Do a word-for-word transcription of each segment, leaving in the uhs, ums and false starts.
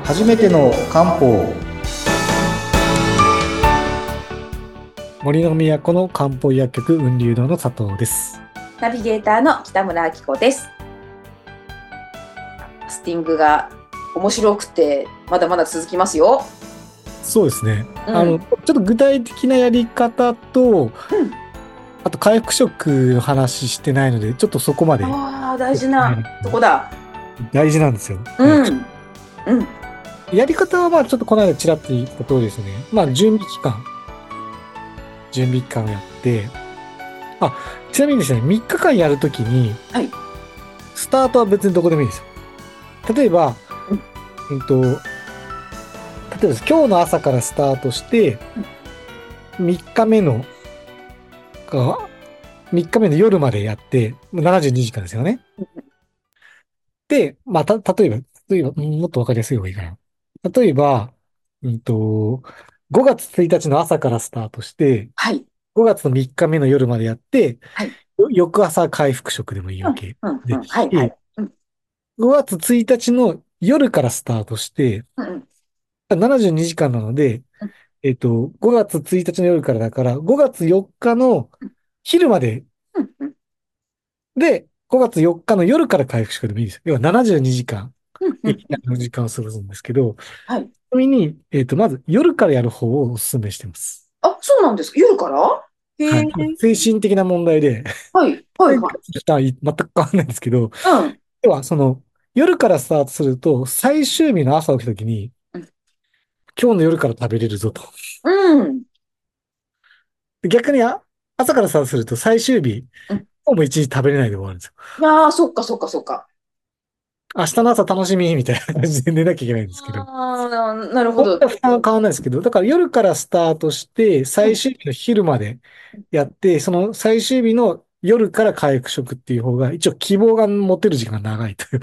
初めての漢方。 森の都の漢方薬局雲流堂の佐藤です。 ナビゲーターの北村明子です。ファスティングが面白くてまだまだ続きますよ。 そうですね。 うん、 あの、ちょっと具体的なやり方と、 うん、 あと回復食の話してないので、ちょっとそこまでああ、大事なとこだ。 大事なんですよ。回復食うん、うん、 やり方はまあちょっとこの間ちらっと言った通りですね。まあ準備期間、準備期間をやって、あ、ちなみにですね、みっかかんやるときに、 はい、 スタートは別にどこでもいいですよ。例えば、 うん、 うんと、例えばです今日の朝からスタートして、みっかめの、が、みっかめの夜までやって、ななじゅうにじかんですよね。で、まあ、た、例えば、例えば、うんもっとわかりやすい方がいいかな。例えば、うんと、ごがつついたちの朝からスタートして、 はい、 ごがつのみっかめの夜までやって、 はい、 よ翌朝回復食でもいいうん、 わけうん、 でうん、はい、はすし、 い、うん、 ごがつついたちの夜からスタートして、 うん、 ななじゅうにじかんなので、 うん、 えっと、ごがつついたちの夜からだから、ごがつよっかの昼までうん、うん、 で、ごがつよっかの夜から回復食でもいいですよ。要はななじゅうにじかん、 うん、うん、 液体の時間を過ごすんですけど、ちはい。 なみに、えっと、まず夜からやる方をお勧めしてます。 あ、そうなんですか。夜からへえ、 はい。精神的な問題で、 はい、はい、はい。 負担全く変わらないんですけど、 うん、 要はその、夜からスタートすると、最終日の朝起きた時に、 うん、 今日の夜から食べれるぞと。 うん、 で逆にあ朝からスタートすると、最終日、 うん。 今日も一日食べれないで終わるんですよ。 ああ、そっか、そっか、そっか。 明日の朝楽しみみたいな感じで寝なきゃいけないんですけど。 ああ、なるほ本ど。 当は負担は変わらないですけど、だから夜からスタートして、 うん。 最終日の昼までやって、その最終日の夜から回復食っていう方が、一応希望が持てる時間が長いという。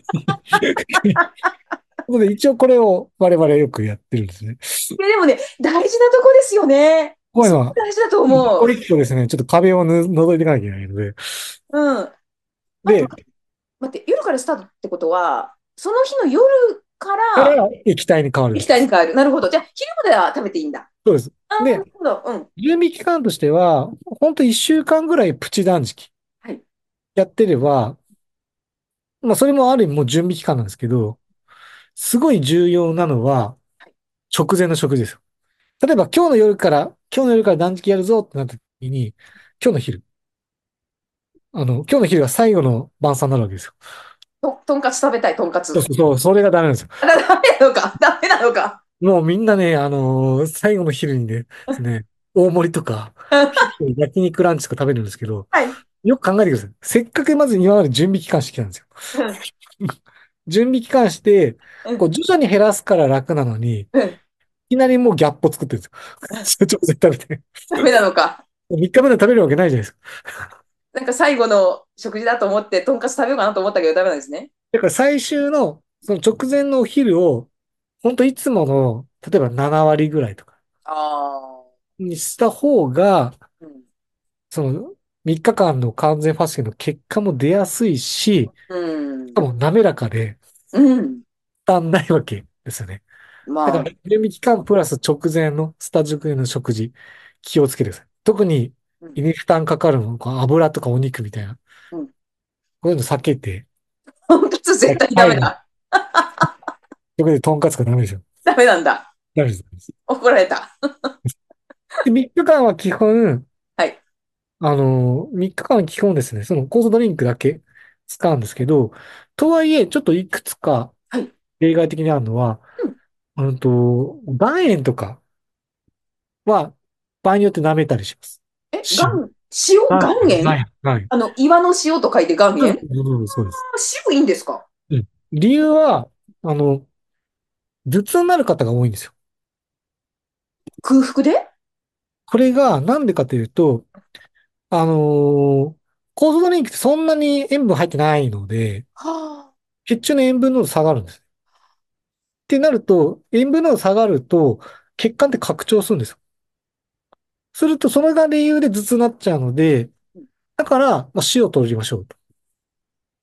ので、一応これを我々よくやってるんですね。 いや、でもね、大事なとこですよね。すごくこういうのは、 大事だと残思う。 りっこですね、ちょっと壁をぬ覗いていかなきゃいけないので。 うん。あと、 で、 待って、夜からスタートってことは、その日の夜からから液体に変わるん液です。 体に変わる。なるほど。じゃあ、昼までは食べていいんだ。 そうです。 ああ、なで、 るほど。うん。 準備期間としては、ほんといっしゅうかんぐらいプチ断食はい。 やってれば、まあそれもある意味もう準備期間なんですけど、すごい重要なのは直前の食事ですよ。例えば今日の夜から、今日の夜から断食やるぞってなった時に、今日の昼、あの、今日の昼が最後の晩餐になるわけですよ。 と、とんかつ食べたい、とんかつ。 そうそうそう、それがダメなんですよ。 あ、だダメなのか。ダメなのか。 もうみんなね、あのー最後の昼にね、ですね、大盛りとか、焼肉ランチとか食べるんですけど、 はい。 よく考えてください。せっかくまず今まで準備期間してきたんですよ。 うん。 準備期間して、 うん。 こう徐々に減らすから楽なのに、いうん。 きなりもうギャップを作ってるんですよ。直接食べて。 ダメなのか。 みっかめで食べるわけないじゃないですか。 なんか最後の食事だと思って、とんかつ食べようかなと思ったけど、ダメなんですね。 だから最終の、その直前のお昼を、本当いつもの、例えばなな割ぐらいとかああ。 にした方が、 うん。 そのみっかかんの完全ファスティングの結果も出やすいし、 うん。 しかも滑らかでうん。 負担ないわけですよね。だから、 まあ、 準備期間プラス直前のスタジオの食事、気をつけてください。特にうん。 胃に負担かかるのが油とかお肉みたいな、 うん。 こういうの避けて、 とんかつ絶対ダ最後、 メだ。 特にとんかつがダメですよ。 ダメなんだ。 ダメです。ダメです。 怒られた。 で、みっかかんは基本、 はい。 あの、みっかかんは基本ですね、その酵素ドリンクだけ使うんですけど、とはいえ、ちょっといくつかはい。 例外的にあるのは、 うん。 うんと、岩塩とかは、場合によって舐めたりします。 え、岩、 塩。 塩岩塩、 岩塩岩塩。はい。 あの、岩の塩と書いて岩塩あ、 そうです。そうです。そうです。 塩いいんですか？ うん。理由は、あの、頭痛になる方が多いんですよ。 空腹で？ これがなんでかというと、あのー酵素ドリンクってそんなに塩分入ってないので、 は血中の塩分濃度下がるんです。ってなると、塩分濃度下がると、血管って拡張するんですよ。すると、それが理由で頭痛になっちゃうので、 あ。 だから、まあ、塩を取りましょうと。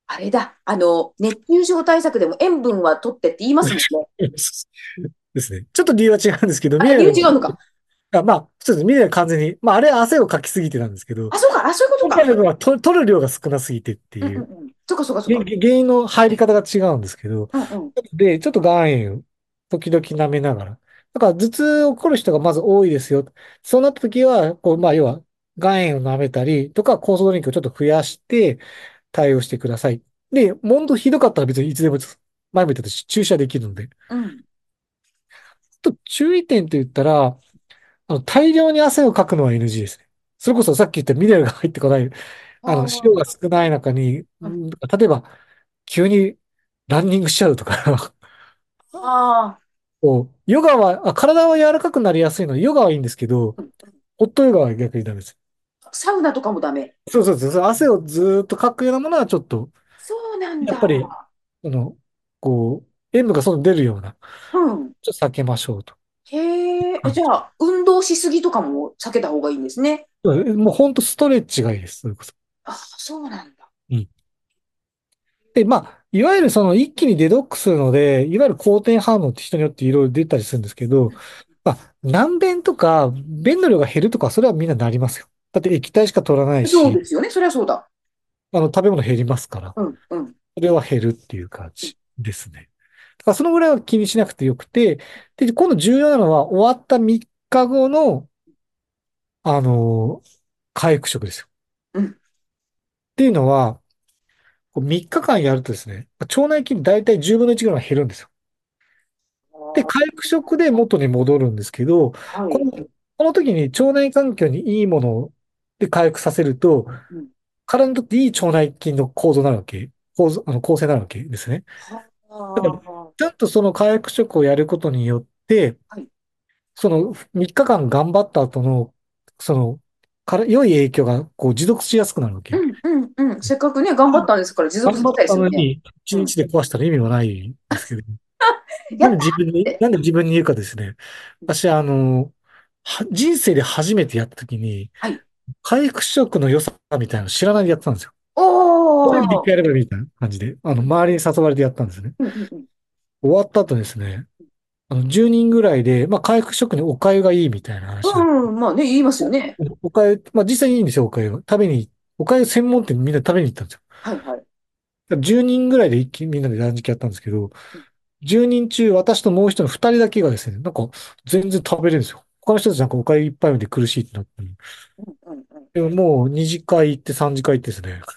あれだ。あの、熱中症対策でも塩分は取ってって言いますもんね。 ですね。ちょっと理由は違うんですけど、 あ、理ミネラルは、 由違うのか。 あまあ、そうです。ミネラル完全に、まあ、あれは汗をかきすぎてなんですけど、 あ、そうか。あ、そういうことミネラか。 ルはと取る量が少なすぎてってうんういう、 んうん。そうか、そうか、そうげか。 原因の入り方が違うんですけど、 うんうん。 で、ちょっと岩塩、時々舐めながら。だから頭痛起こる人がまず多いですよ。そうなった時は、こう、まあ、要は、岩塩を舐めたりとか、酵素ドリンクをちょっと増やして対応してください。で、もっとひどかったら別にいつでも、前も言ったと注射できるので。 うん。 と注意点と言ったら、あの、大量に汗をかくのは エヌジー ですね。それこそさっき言ったミネラルが入ってこない、あの、塩あが少ない中に、 あ。 ん例えば、急にランニングしちゃうとかああ。 こう、ヨガは、あ、体は柔らかくなりやすいので、ヨガはいいんですけど、 うん。 ホットヨガは逆にダメです。 サウナとかもダメ。 そうそうそう、汗をずーっとかくようなものはちょっと、 そうなんだ。 やっぱり、あの、こう、塩分が外に出るような、 うん。 ちょっと避けましょうと。 へえ。じ感じ。 ゃあ、運動しすぎとかも避けた方がいいんですね。 もう本当ストレッチがいいです。それこそ。 あ、そうなんだ。 うん。で、まあ、いわゆるその一気にデトックスするので、いわゆる好転反応って人によっていろいろ出たりするんですけど、まあ、軟便とか、便の量が減るとか、それはみんななりますよ。だって液体しか取らないし、 そうですよね。そりゃそうだ。 あの、食べ物減りますから、 うん、うん。 それは減るっていう感じですね。だからそのぐらいは気にしなくてよくて、で、今度重要なのは終わったみっかごの、あの、回復食ですよ。 うん。 っていうのは、こうみっかかんやるとですね、腸内菌大体じゅうぶんのいちぐらい減るんですよ。で、 あ回復食で元に戻るんですけど、 ーはい。 この、この時に腸内環境にいいもので回復させると、 うん。 体にとっていい腸内菌の構造になるわけ、構造、あの構成になるわけですね。 はだから、 あ。 ちゃんとその回復食をやることによって、 はい。 そのみっかかん頑張った後の、その、から良い影響がこう持続しやすくなるわけ。 うん、うん、うん。せっかくね、頑張ったんですから持続させたいで頑張ったすよね。 のに、1 うん。 日で壊したら意味はないんですけど。 やったなんで自分に、 ーって。 なんで自分に言うかですね。私、あの、は人生で初めてやった時に、 はい。 回復食の良さみたいなの知らないでやってたんですよ。 おこれで一ー。 回やればいいみたいな感じで、あの、周りに誘われてやったんですね。 うん、うん、うん。 終わった後ですね、あの、じゅうにんぐらいで、まあ、回復食にお粥がいいみたいな話で。 うん、まあね、言いますよお、 ね。 お粥、まあ、実際にいいんですよ、お粥は。食べに、お粥専門店みんな食べに行ったんですよ。 はい、はい。 じゅうにんぐらいで一気にみんなで断食やったんですけど、じゅうにん中私ともう一人のふたりだけがですね、なんか全然食べれるんですよ。他の人たちなんかお粥いっぱい目で苦しいってなって。 うん、うん、うん。 でももうに次会行ってさん次会行ってですね、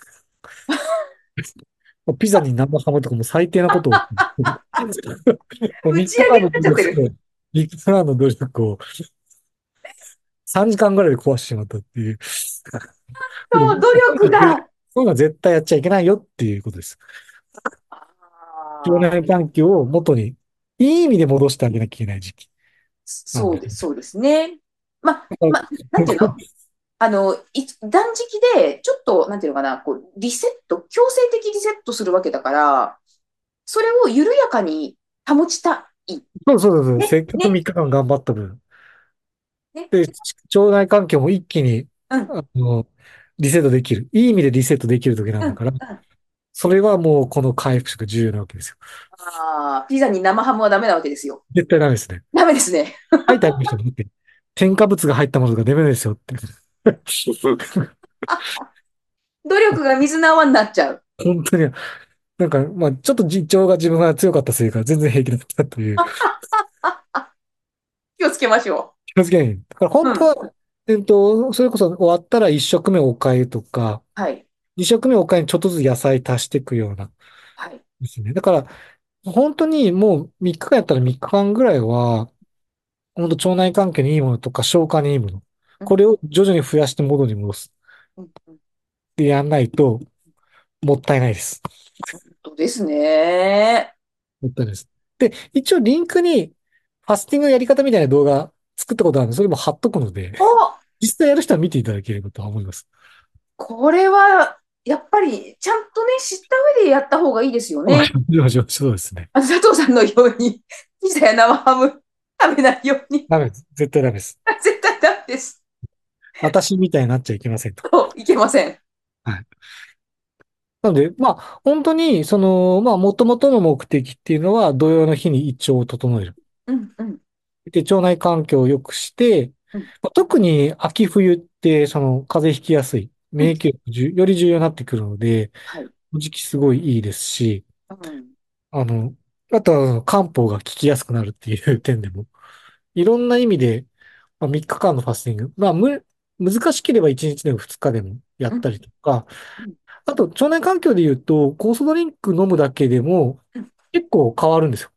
ピザに生ハムとかも最低なことを、もう3 打ち上げに日間の努なっちゃってる。 力を、みっかかんの努力をさんじかんぐらいで壊してしまったっていう。 そう、努力が。 そういうのは絶対やっちゃいけないよっていうことです。腸ああ、 内環境を元に、いい意味で戻してあげなきゃいけない時期なんで。 そうです、そうですね。ま、 だからま、なんていうのあの、い断食で、ちょっと、なんていうのかな、こう、リセット、強制的リセットするわけだから、それを緩やかに保ちたい。 そうそうそう、 ね、 せっかくね、 みっかかん頑張った分。 ね。 で、腸内環境も一気に、 うん、うん、 あの、リセットできる。いい意味でリセットできる時なんうん。 だから、それはもうこの回復食重要なわけですよ。 ああ、ピザに生ハムはダメなわけですよ。 絶対ダメですね。 ダメですね。 書いてありましたね。だって添加物が入ったものがダメですよって。 努力が水の泡になっちゃう。 本当に、なんか、まあ、ちょっと自腸が自分が強かったせいか、全然平気だったという、 気をつけましょ気をつけない。だからう。うん。 本当は、えっと、それこそ終わったら一食目お粥とか、 はい。 二食目お粥にちょっとずつ野菜足していくような、 はい。 ですね。だから、本当にもうみっかかんやったらみっかかんぐらいは、本当腸内環境にいいものとか消化にいいもの。 うん、 これを徐々に増やして元に戻す。 うん、うん。 でやんないと、もったいないです。 本当ですね。 もったいないです。で、一応リンクに、ファスティングのやり方みたいな動画作ったことあるんで、それも貼っとくので、 お、 実際やる人は見ていただければとは思います。 これは、やっぱり、ちゃんとね、知った上でやった方がいいですよまあ、 ね。 そうですね。 あの佐藤さんのように、ピザや生ハム食べないように。 ダメです。絶対ダメです。 絶対ダメです。 私みたいになっちゃいけませんと。 そういけません。 はい。 なので、まあ、本当に、その、まあ、元々の目的っていうのは、土曜の日に胃腸を整える。 うんうん。 で、腸内環境を良くして、 うん。 まあ特に秋冬って、その、風邪ひきやすい、 うん。 免疫力じゅより重要になってくるので、 はい。 この時期すごいいいですし、 うん。 あの、あとは、漢方が効きやすくなるっていう点でも、いろんな意味で、まあ、みっかかんのファスティング、まあ、む、難しければいちにちでもふつかでもやうん。 ったりとか、 うん。 あと、腸内環境で言うと、酵素ドリンク飲むだけでもうん。 結構変わるんですよ。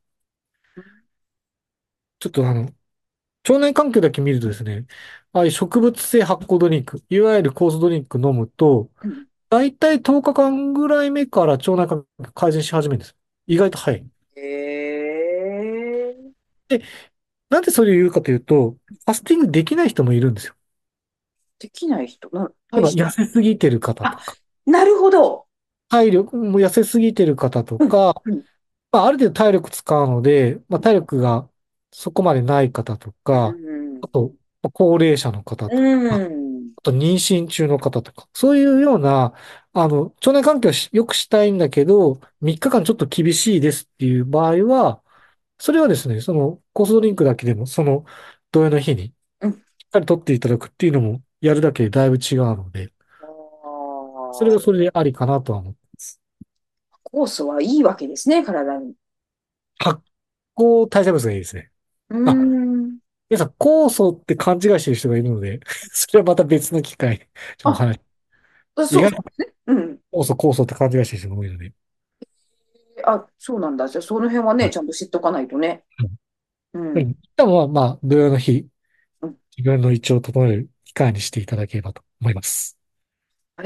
ちょっとあの、腸内環境だけ見るとですね、ああいう植物性発酵ドリンク、いわゆる酵素ドリンク飲むと、 うん。 だいたいとおかかんぐらい目から腸内環境改善し始めるんです。意外と早い。 へえ。 で、なんでそれを言うかというと、ファスティングできない人もいるんですよ。 できない人の例えば対して。 痩せすぎてる方とあ、 か、 なるほど。 体力も痩せすぎてる方とうん。 か、 うん。 まあ、ある程度体力使うので、まあ、体力がそこまでない方とうか、 ん。 あと、まあ高齢者の方うとか、 ん。 あと妊娠中の方とか、そういうような、あの、腸内環境をし良くしたいんだけど、みっかかんちょっと厳しいですっていう場合は、それはですね、その、コースドリンクだけでも、その、同様の日に、しうん。 っかり取っていただくっていうのも、やるだけでだいぶ違うので、 あそれはそあ、 れでありかなとは思ってます。 酵素はいいわけですね、体に。 発酵代謝物がいいですね。 うーあ、 ん。 皆さん、酵素って勘違いしてる人がいるので、それはまた別の機会、ちょっとおあ、 話。意そう外とそうですね。うん。 酵素、酵素って勘違いしてる人が多いので。 あ、そうなんだ。じゃあ、その辺はね、 はい。 ちゃんと知っとかないとね。うん。 うん。でも、まあ、土曜の日、 うん。 自分の胃腸を整える機会にしていただければと思います。 はい。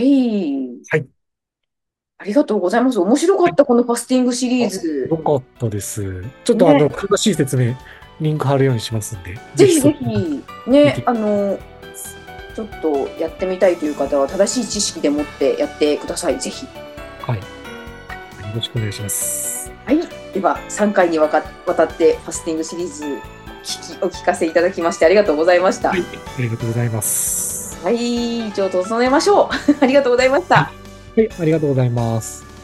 はい。 ありがとうございます。面白かはい。 った、このファスティングシリーあ、 ズ。 よかったです。ちょっとあの、 ね。 詳しい説明、リンク貼るようにしますんで、ぜぜひぜひそれひ、 見てね、 くだあの、ちょっとやってみたいという方は、正しい知識でもってやってください。ぜひ。 さい。はい。よろしくお願いします。 はい。では、さんかいにわかわたってファスティングシリーズ聞き、お聞かせいただきましてありがとうございました。 はい。ありがとうございます。 はい。一応整えましょう。ありがとうございましはい。 た。 はい、ありがとうございます。